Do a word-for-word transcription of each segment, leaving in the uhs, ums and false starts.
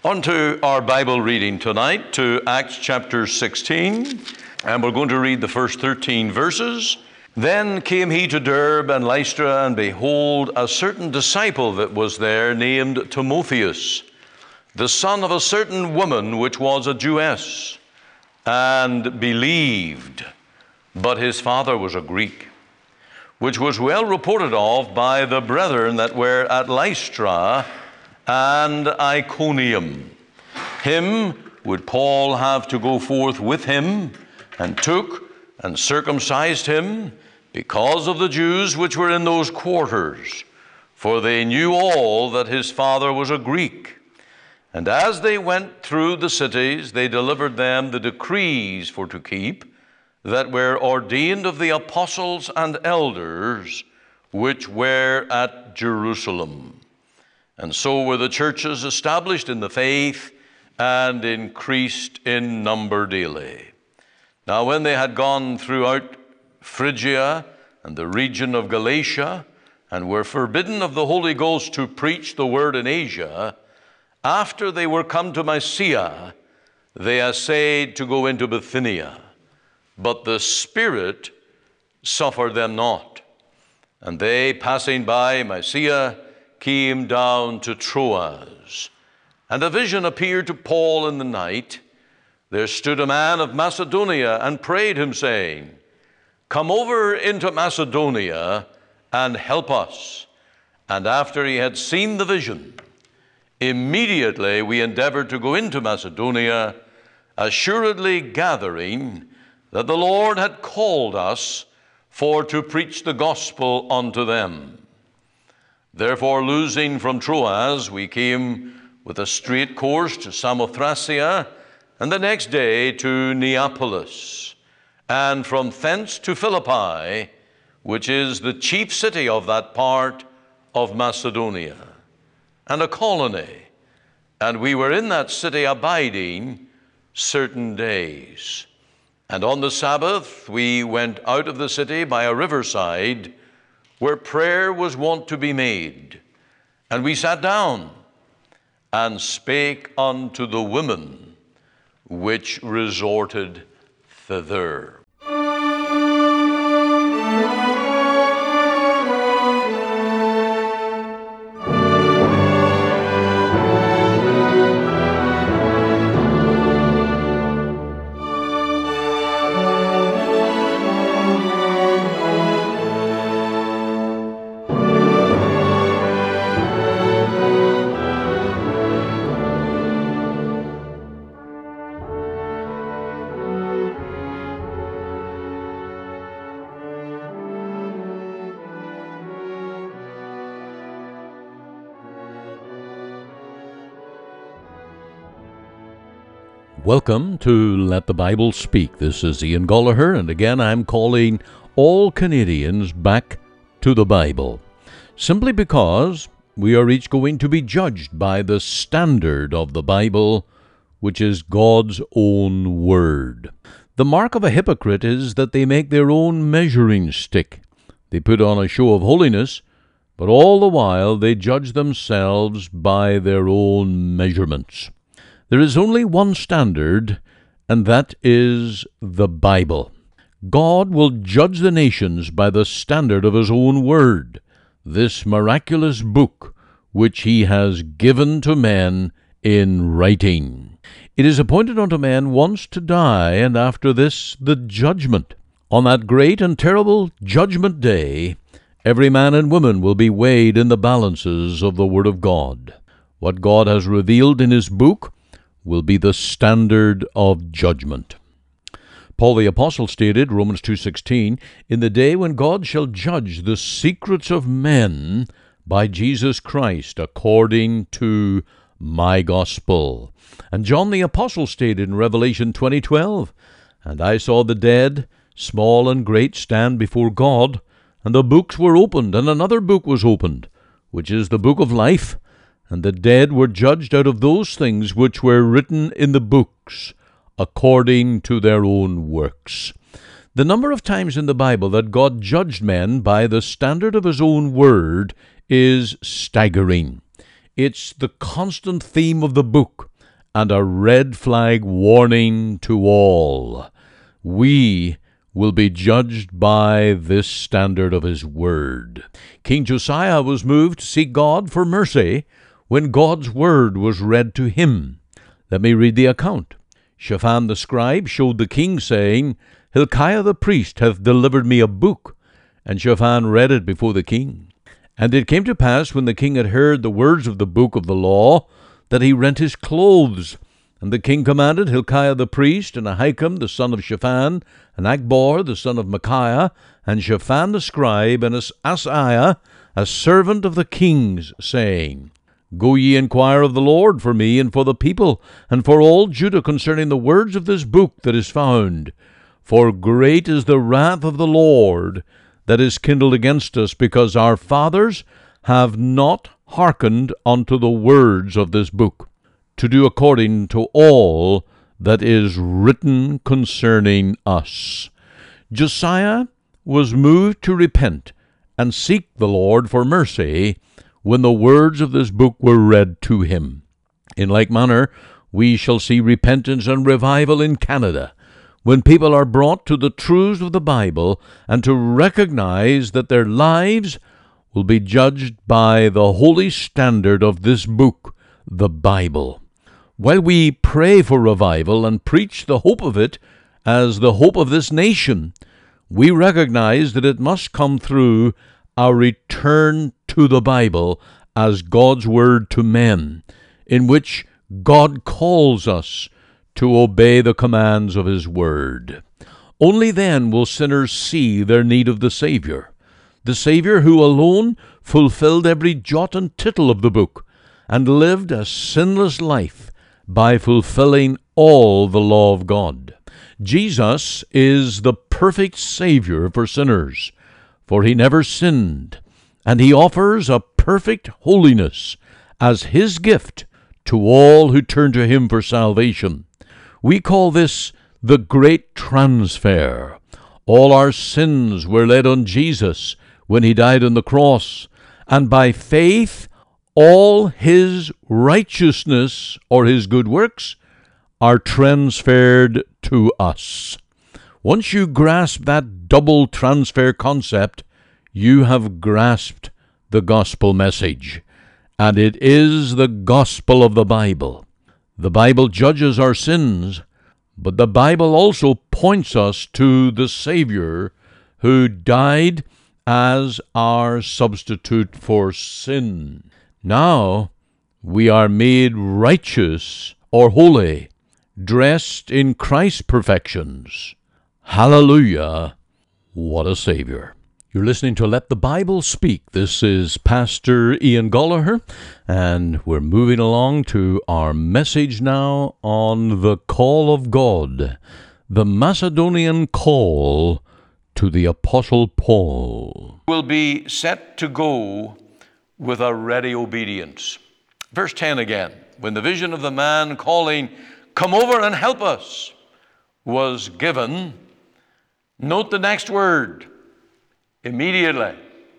On to our Bible reading tonight, to Acts chapter sixteen, and we're going to read the first thirteen verses. Then came he to Derbe and Lystra, and behold, a certain disciple that was there, named Timotheus, the son of a certain woman which was a Jewess, and believed, but his father was a Greek, which was well reported of by the brethren that were at Lystra and Iconium. Him would Paul have to go forth with him, and took and circumcised him, because of the Jews which were in those quarters, for they knew all that his father was a Greek. And as they went through the cities, they delivered them the decrees for to keep, that were ordained of the apostles and elders which were at Jerusalem. And so were the churches established in the faith and increased in number daily. Now when they had gone throughout Phrygia and the region of Galatia, and were forbidden of the Holy Ghost to preach the word in Asia, after they were come to Mysia, they essayed to go into Bithynia, but the Spirit suffered them not. And they, passing by Mysia, came down to Troas. And a vision appeared to Paul in the night. There stood a man of Macedonia and prayed him, saying, Come over into Macedonia and help us. And after he had seen the vision, immediately we endeavored to go into Macedonia, assuredly gathering that the Lord had called us for to preach the gospel unto them. Therefore, losing from Troas, we came with a straight course to Samothracia, and the next day to Neapolis, and from thence to Philippi, which is the chief city of that part of Macedonia, and a colony. And we were in that city abiding certain days. And on the Sabbath we went out of the city by a riverside, where prayer was wont to be made. And we sat down and spake unto the women which resorted thither. Welcome to Let the Bible Speak. This is Ian Gollaher, and again I'm calling all Canadians back to the Bible, simply because we are each going to be judged by the standard of the Bible, which is God's own Word. The mark of a hypocrite is that they make their own measuring stick. They put on a show of holiness, but all the while they judge themselves by their own measurements. There is only one standard, and that is the Bible. God will judge the nations by the standard of His own Word, this miraculous book which He has given to men in writing. It is appointed unto man once to die, and after this the judgment. On that great and terrible judgment day, every man and woman will be weighed in the balances of the Word of God. What God has revealed in His book will be the standard of judgment. Paul the Apostle stated, Romans two sixteen, In the day when God shall judge the secrets of men by Jesus Christ, according to my gospel. And John the Apostle stated in Revelation twenty twelve, And I saw the dead, small and great, stand before God, and the books were opened, and another book was opened, which is the book of life. And the dead were judged out of those things which were written in the books, according to their own works. The number of times in the Bible that God judged men by the standard of His own Word is staggering. It's the constant theme of the book. and a red flag warning to all. We will be judged by this standard of his word. King Josiah was moved to seek God for mercy when God's word was read to him. Let me read the account. Shaphan the scribe showed the king, saying, Hilkiah the priest hath delivered me a book. And Shaphan read it before the king. And it came to pass, when the king had heard the words of the book of the law, that he rent his clothes. And the king commanded Hilkiah the priest, and Ahikam the son of Shaphan, and Achbor the son of Micaiah, and Shaphan the scribe, and Asaiah, a servant of the king's, saying, Go ye inquire of the Lord for me and for the people, and for all Judah concerning the words of this book that is found. For great is the wrath of the Lord that is kindled against us, because our fathers have not hearkened unto the words of this book, to do according to all that is written concerning us. Josiah was moved to repent and seek the Lord for mercy when the words of this book were read to him. In like manner, we shall see repentance and revival in Canada, when people are brought to the truths of the Bible and to recognize that their lives will be judged by the holy standard of this book, the Bible. While we pray for revival and preach the hope of it as the hope of this nation, we recognize that it must come through our return to the Bible as God's word to men, in which God calls us to obey the commands of his word. Only then will sinners see their need of the Savior, the Savior who alone fulfilled every jot and tittle of the book, and lived a sinless life by fulfilling all the law of God. Jesus is the perfect Savior for sinners, for he never sinned, and he offers a perfect holiness as his gift to all who turn to him for salvation. We call this the great transfer. All our sins were laid on Jesus when he died on the cross, and by faith all his righteousness or his good works are transferred to us. Once you grasp that double transfer concept, you have grasped the gospel message, and it is the gospel of the Bible. The Bible judges our sins, but the Bible also points us to the Savior who died as our substitute for sin. Now we are made righteous or holy, dressed in Christ's perfections. Hallelujah! What a Savior. You're listening to Let the Bible Speak. This is Pastor Ian Gollaher, and we're moving along to our message now on the call of God, the Macedonian call to the Apostle Paul. Will be set to go with a ready obedience. Verse ten again, when the vision of the man calling, "Come over and help us," was given, note the next word, immediately.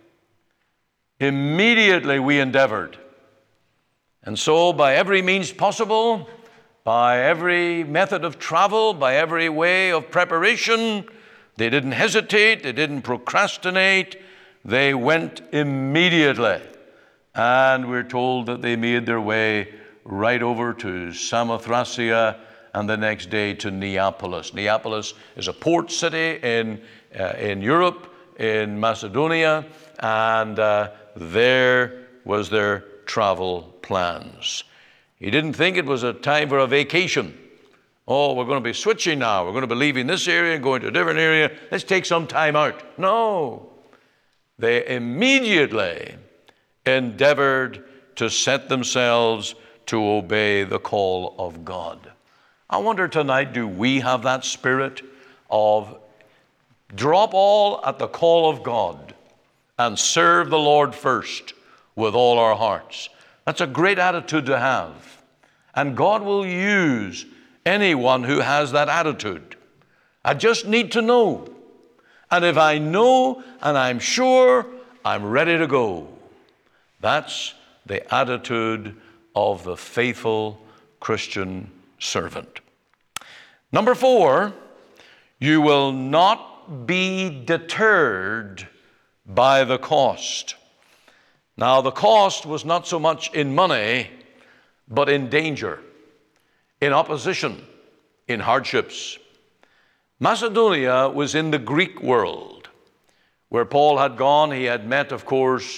Immediately we endeavored. And so by every means possible, by every method of travel, by every way of preparation, they didn't hesitate, they didn't procrastinate, they went immediately. And we're told that they made their way right over to Samothracia and the next day to Neapolis. Neapolis is a port city in, uh, in Europe, in Macedonia, and uh, there was their travel plans. He didn't think it was a time for a vacation. Oh, we're going to be switching now. We're going to be leaving this area and going to a different area. Let's take some time out. No. They immediately endeavored to set themselves to obey the call of God. I wonder tonight, do we have that spirit of drop all at the call of God and serve the Lord first with all our hearts? That's a great attitude to have. And God will use anyone who has that attitude. I just need to know. And if I know and I'm sure, I'm ready to go. That's the attitude of the faithful Christian servant. Number four, you will not be deterred by the cost. Now, the cost was not so much in money, but in danger, in opposition, in hardships. Macedonia was in the Greek world, where Paul had gone. He had met, of course,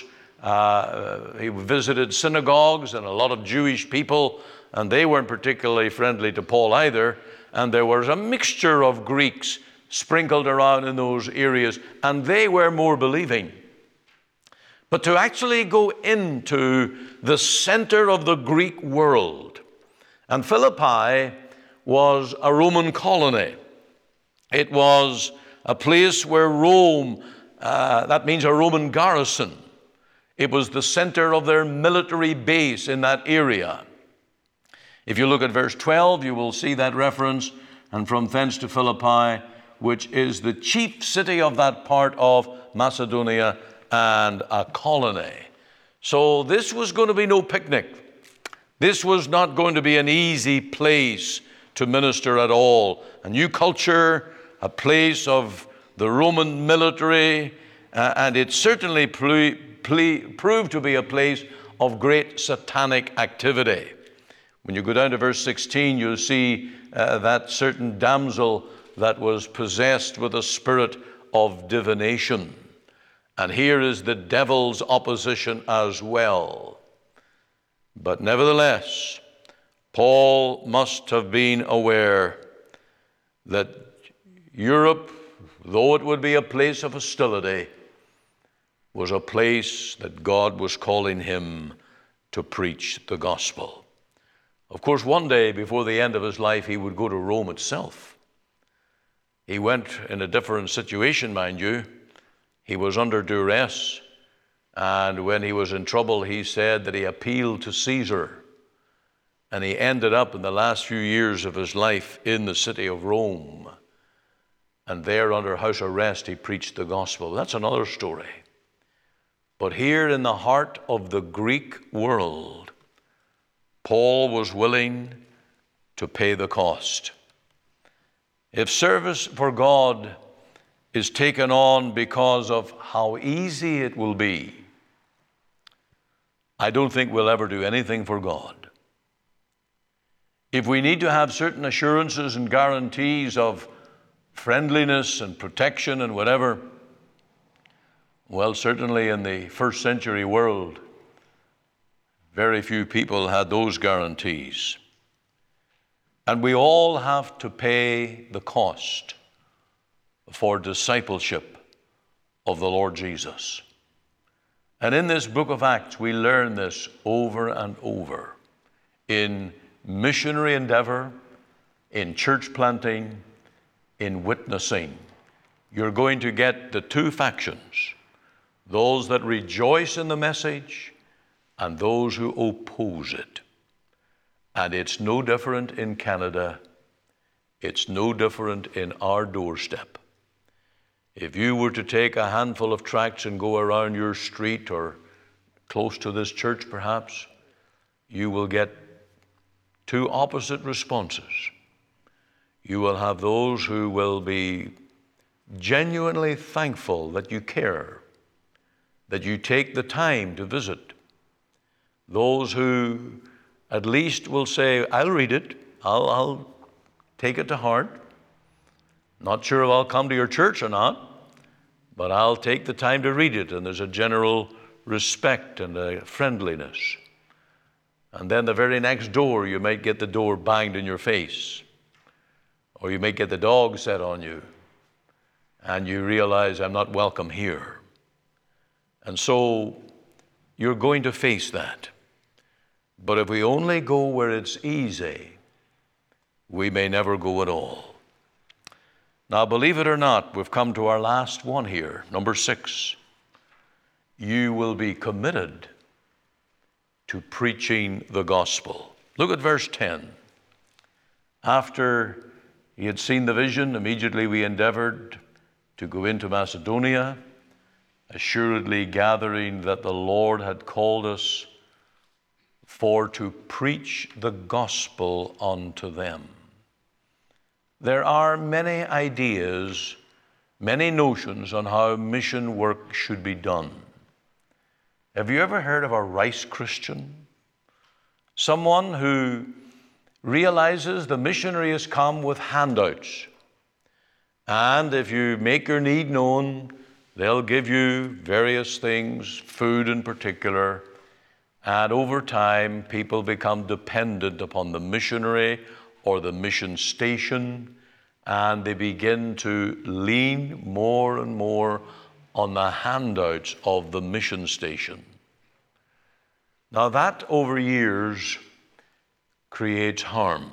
uh, he visited synagogues and a lot of Jewish people, and they weren't particularly friendly to Paul either. And there was a mixture of Greeks sprinkled around in those areas, and they were more believing. But to actually go into the center of the Greek world, and Philippi was a Roman colony. It was a place where Rome, uh, that means a Roman garrison. It was the center of their military base in that area. If you look at verse twelve, you will see that reference, and from thence to Philippi, which is the chief city of that part of Macedonia and a colony. So this was going to be no picnic. This was not going to be an easy place to minister at all. A new culture, a place of the Roman military, uh, and it certainly ple- ple- proved to be a place of great satanic activity. When you go down to verse sixteen, you'll see uh, that certain damsel that was possessed with a spirit of divination. And here is the devil's opposition as well. But nevertheless, Paul must have been aware that Europe, though it would be a place of hostility, was a place that God was calling him to preach the gospel. Of course, one day before the end of his life, he would go to Rome itself. He went in a different situation, mind you. He was under duress, and when he was in trouble, he said that he appealed to Caesar, and he ended up in the last few years of his life in the city of Rome, and there under house arrest he preached the gospel. That's another story. But here in the heart of the Greek world, Paul was willing to pay the cost. If service for God is taken on because of how easy it will be, I don't think we'll ever do anything for God. If we need to have certain assurances and guarantees of friendliness and protection and whatever, well, certainly in the first century world, very few people had those guarantees. And we all have to pay the cost for discipleship of the Lord Jesus. And in this book of Acts, we learn this over and over. In missionary endeavor, in church planting, in witnessing, you're going to get the two factions, those that rejoice in the message and those who oppose it. And it's no different in Canada. It's no different in our doorstep. If you were to take a handful of tracts and go around your street or close to this church perhaps, you will get two opposite responses. You will have those who will be genuinely thankful that you care, that you take the time to visit. Those who at least will say, I'll read it, I'll, I'll take it to heart. Not sure if I'll come to your church or not, but I'll take the time to read it. And there's a general respect and a friendliness. And then the very next door, you might get the door banged in your face, or you might get the dog set on you, and you realize I'm not welcome here. And so you're going to face that. But if we only go where it's easy, we may never go at all. Now, believe it or not, we've come to our last one here, number six. You will be committed to preaching the gospel. Look at verse ten. After he had seen the vision, immediately we endeavored to go into Macedonia, assuredly gathering that the Lord had called us for to preach the gospel unto them. There are many ideas, many notions on how mission work should be done. Have you ever heard of a rice Christian? Someone who realizes the missionary has come with handouts. And if you make your need known, they'll give you various things, food in particular. And over time, people become dependent upon the missionary or the mission station, and they begin to lean more and more on the handouts of the mission station. Now that over years creates harm.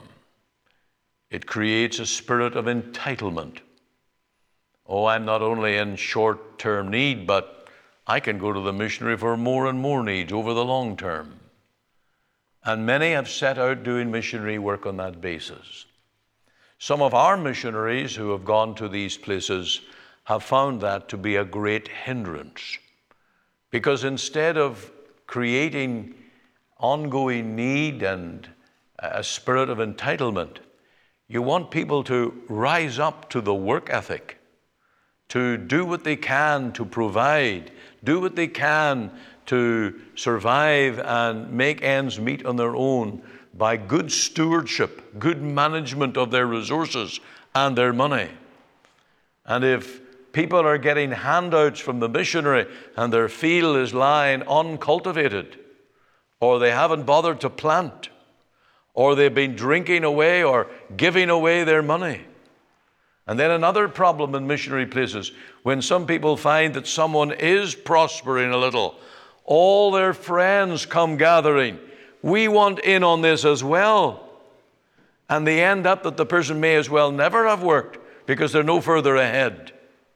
It creates a spirit of entitlement. Oh, I'm not only in short-term need, but I can go to the missionary for more and more needs over the long term. And many have set out doing missionary work on that basis. Some of our missionaries who have gone to these places have found that to be a great hindrance, because instead of creating ongoing need and a spirit of entitlement, you want people to rise up to the work ethic, to do what they can to provide, do what they can to survive and make ends meet on their own by good stewardship, good management of their resources and their money. And if people are getting handouts from the missionary and their field is lying uncultivated, or they haven't bothered to plant, or they've been drinking away or giving away their money. And then another problem in missionary places, when some people find that someone is prospering a little, all their friends come gathering. We want in on this as well. And they end up that the person may as well never have worked because they're no further ahead.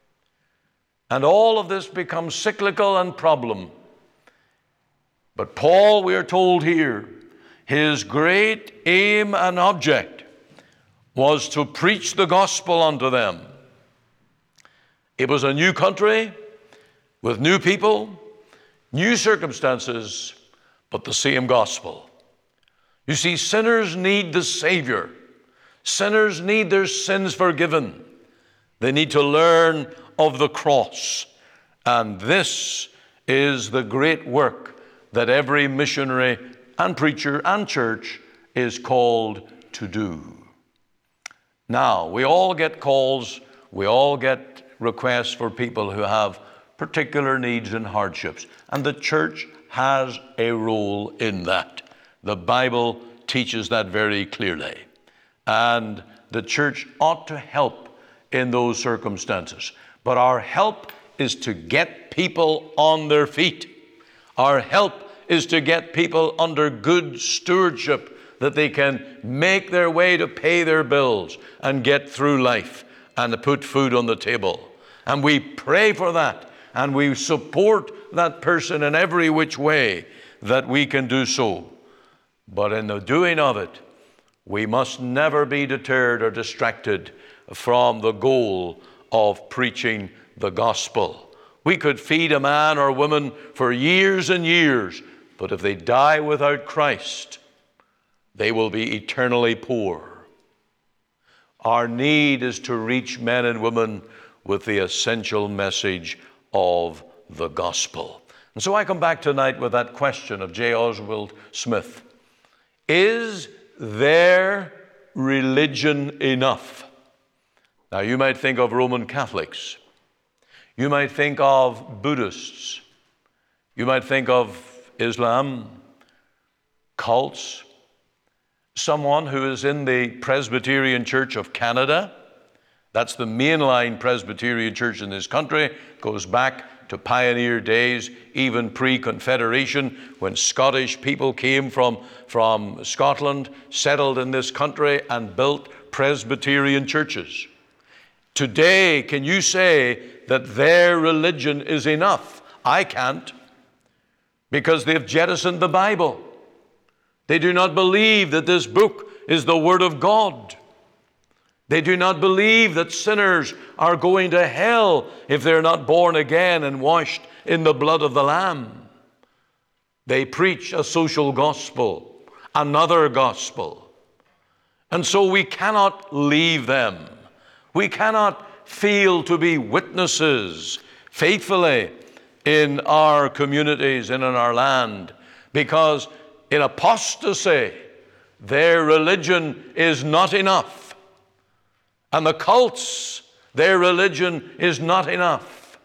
And all of this becomes cyclical and problem. But Paul, we are told here, his great aim and object was to preach the gospel unto them. It was a new country with new people, new circumstances, but the same gospel. You see, sinners need the Savior. Sinners need their sins forgiven. They need to learn of the cross. And this is the great work that every missionary and preacher and church is called to do. Now, we all get calls, we all get requests for people who have particular needs and hardships, and the church has a role in that. The Bible teaches that very clearly. And the church ought to help in those circumstances. But our help is to get people on their feet. Our help is to get people under good stewardship, that they can make their way to pay their bills and get through life and to put food on the table. And we pray for that, and we support that person in every which way that we can do so. But in the doing of it, we must never be deterred or distracted from the goal of preaching the gospel. We could feed a man or woman for years and years, but if they die without Christ, they will be eternally poor. Our need is to reach men and women with the essential message of the gospel. And so I come back tonight with that question of J. Oswald Smith. Is there religion enough? Now, you might think of Roman Catholics. You might think of Buddhists. You might think of Islam, cults. Someone who is in the Presbyterian Church of Canada, that's the mainline Presbyterian church in this country, goes back to pioneer days, even pre-Confederation, when Scottish people came from, from Scotland, settled in this country, and built Presbyterian churches. Today, can you say that their religion is enough? I can't, because they've jettisoned the Bible. They do not believe that this book is the Word of God. They do not believe that sinners are going to hell if they're not born again and washed in the blood of the Lamb. They preach a social gospel, another gospel. And so we cannot leave them. We cannot fail to be witnesses faithfully in our communities and in our land, because in apostasy, their religion is not enough. And the cults, their religion is not enough.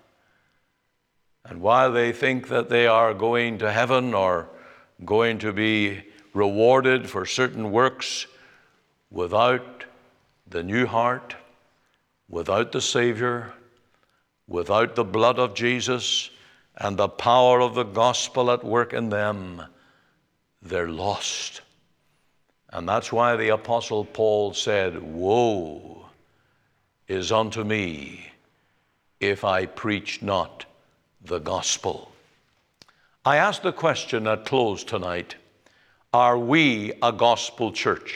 And while they think that they are going to heaven or going to be rewarded for certain works, without the new heart, without the Savior, without the blood of Jesus and the power of the gospel at work in them, they're lost. And that's why the Apostle Paul said, "Woe is unto me if I preach not the gospel." I ask the question at close tonight, are we a gospel church?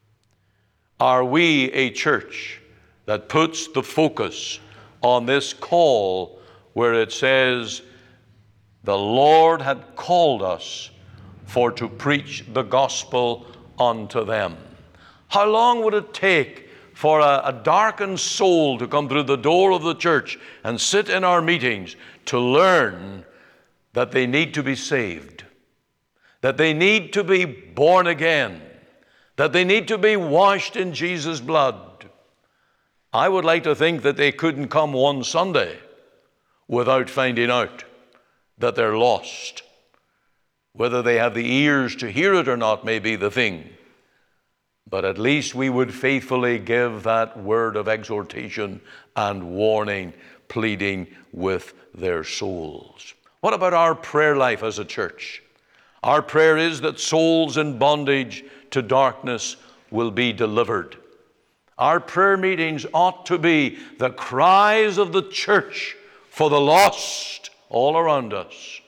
Are we a church that puts the focus on this call where it says, the Lord had called us for to preach the gospel unto them? How long would it take for a, a darkened soul to come through the door of the church and sit in our meetings to learn that they need to be saved, that they need to be born again, that they need to be washed in Jesus' blood? I would like to think that they couldn't come one Sunday without finding out that they're lost. Whether they have the ears to hear it or not may be the thing. But at least we would faithfully give that word of exhortation and warning, pleading with their souls. What about our prayer life as a church? Our prayer is that souls in bondage to darkness will be delivered. Our prayer meetings ought to be the cries of the church for the lost all around us.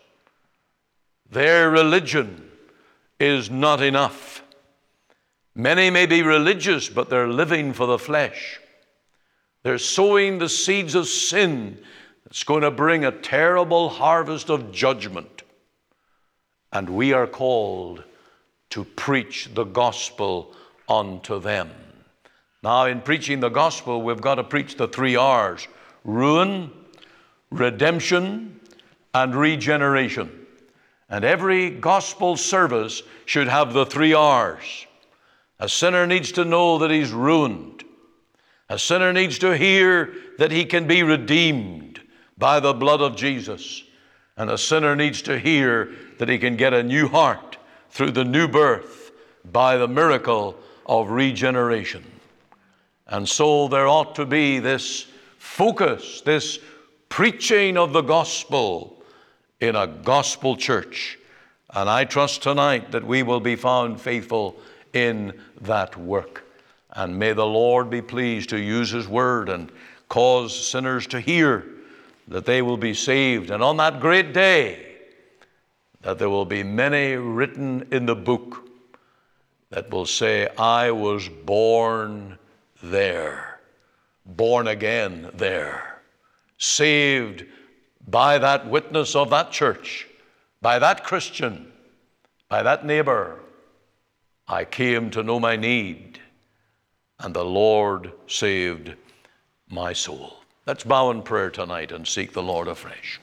Their religion is not enough. Many may be religious, but they're living for the flesh. They're sowing the seeds of sin that's going to bring a terrible harvest of judgment. And we are called to preach the gospel unto them. Now, in preaching the gospel, we've got to preach the three R's: ruin, redemption, and regeneration. And every gospel service should have the three R's. A sinner needs to know that he's ruined. A sinner needs to hear that he can be redeemed by the blood of Jesus. And a sinner needs to hear that he can get a new heart through the new birth by the miracle of regeneration. And so there ought to be this focus, this preaching of the gospel in a gospel church. And I trust tonight that we will be found faithful in that work. And may the Lord be pleased to use His word and cause sinners to hear that they will be saved. And on that great day, that there will be many written in the book that will say, I was born there, born again there, saved by that witness of that church, by that Christian, by that neighbor. I came to know my need, and the Lord saved my soul. Let's bow in prayer tonight and seek the Lord afresh.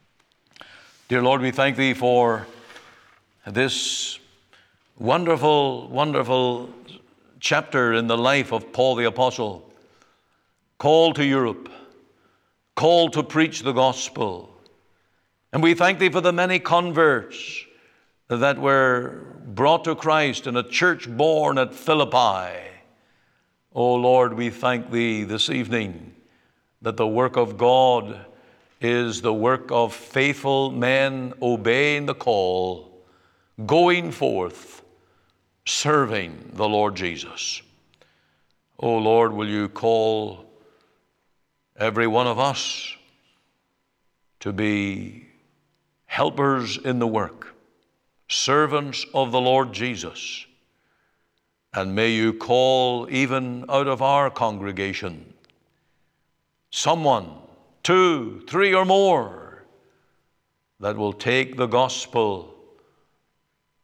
Dear Lord, we thank Thee for this wonderful, wonderful chapter in the life of Paul the Apostle, called to Europe, called to preach the gospel. And we thank Thee for the many converts that were brought to Christ in a church born at Philippi. Oh Lord, we thank Thee this evening that the work of God is the work of faithful men obeying the call, going forth, serving the Lord Jesus. Oh Lord, will You call every one of us to be helpers in the work, servants of the Lord Jesus. And may You call even out of our congregation someone, two, three or more, that will take the gospel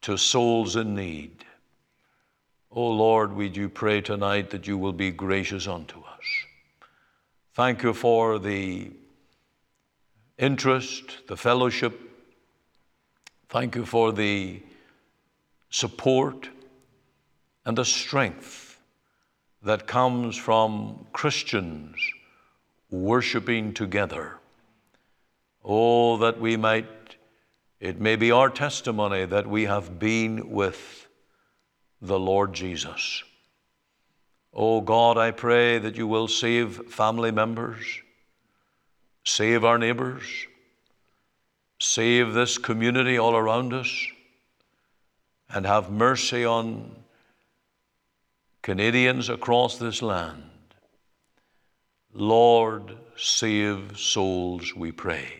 to souls in need. Oh Lord, we do pray tonight that you will be gracious unto us. Thank you for the interest, the fellowship. Thank you for the support and the strength that comes from Christians worshiping together. Oh, that we might, it may be our testimony that we have been with the Lord Jesus. Oh God, I pray that you will save family members, save our neighbors, save this community all around us, and have mercy on Canadians across this land. Lord, save souls, we pray.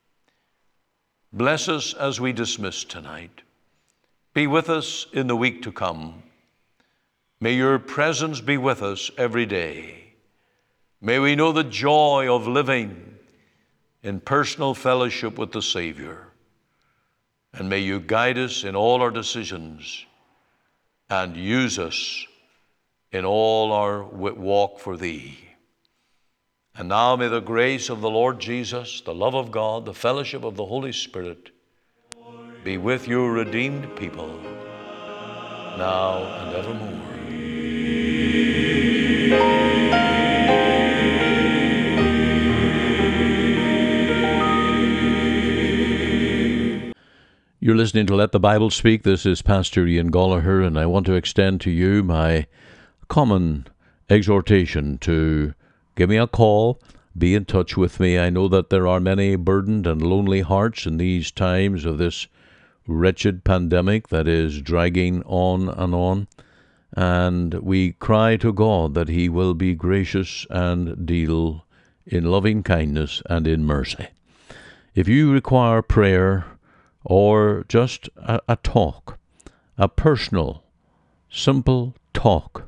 Bless us as we dismiss tonight. Be with us in the week to come. May your presence be with us every day. May we know the joy of living in personal fellowship with the Savior. And may you guide us in all our decisions and use us in all our walk for thee. And now may the grace of the Lord Jesus, the love of God, the fellowship of the Holy Spirit be with your redeemed people, now and evermore. You're listening to Let the Bible Speak. This is Pastor Ian Gollaher, and I want to extend to you my common exhortation to give me a call, be in touch with me. I know that there are many burdened and lonely hearts in these times of this wretched pandemic that is dragging on and on, and we cry to God that he will be gracious and deal in loving kindness and in mercy. If you require prayer or just a, a talk, a personal, simple talk,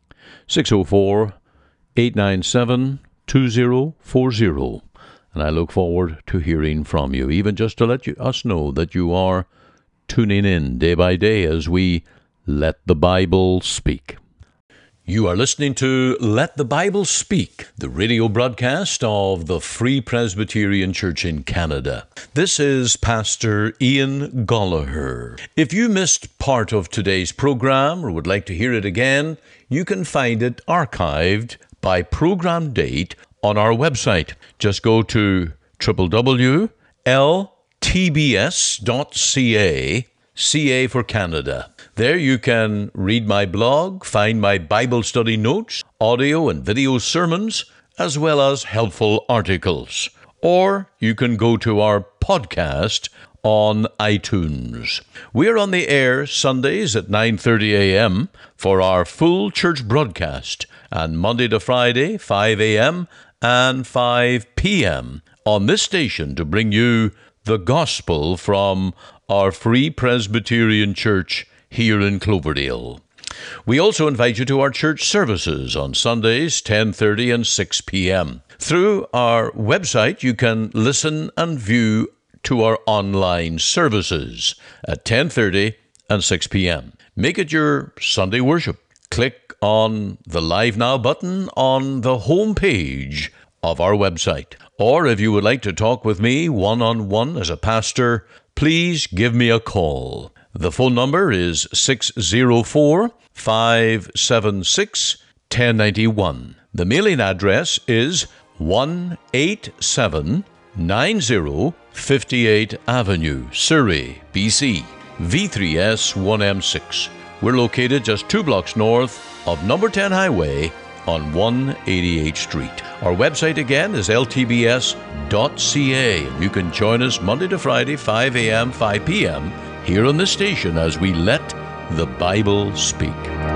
six oh four, eight nine seven, two oh four oh, and I look forward to hearing from you, even just to let you, us know that you are tuning in day by day as we let the Bible speak. You are listening to Let the Bible Speak, the radio broadcast of the Free Presbyterian Church in Canada. This is Pastor Ian Gollaher. If you missed part of today's program or would like to hear it again, you can find it archived by program date on our website. Just go to w w w dot l t b s dot c a, C A for Canada. There you can read my blog, find my Bible study notes, audio and video sermons, as well as helpful articles. Or you can go to our podcast on iTunes. We are on the air Sundays at nine thirty a.m. for our full church broadcast, and Monday to Friday, five a.m. and five p.m. on this station to bring you the gospel from our Free Presbyterian Church here in Cloverdale. We also invite you to our church services on Sundays, ten thirty and six p.m. Through our website, you can listen and view to our online services at ten thirty and six p.m. Make it your Sunday worship. Click on the Live Now button on the home page of our website. Or if you would like to talk with me one-on-one as a pastor, please give me a call. The phone number is six oh four, five seven six, one oh nine one. The mailing address is one eighty-seven ninety fifty-eighth Avenue, Surrey, B C, V three S one M six. We're located just two blocks north of number ten Highway on one eighty-eighth Street. Our website again is l t b s dot c a. You can join us Monday to Friday, five a.m., five p.m. here on this station as we let the Bible speak.